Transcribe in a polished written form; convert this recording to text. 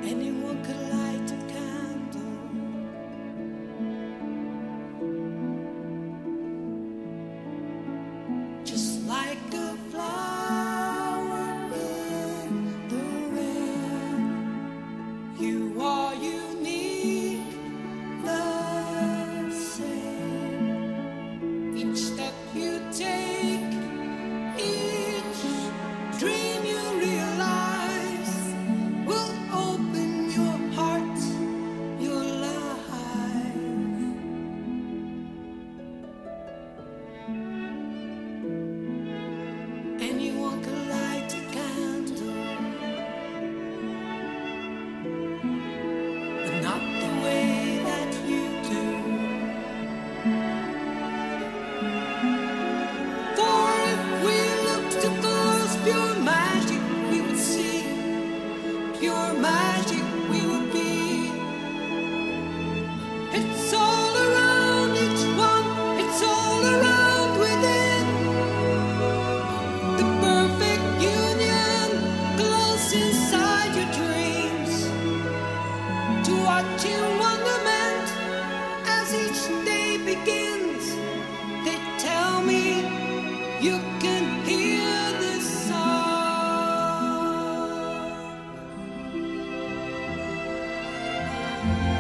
Anyone could light a candle, just like a flower in the wind. You are unique, the same. Each step you take, each dream you realize will open your heart, your life. Anyone can light a candle, but not the way that you do. For if we looked too close, pure magic we would see, pure magic we would be. It's all around each one, it's all around within. The perfect union close inside your dreams. To watch in wonderment as each day begins. They tell me you can hear this song.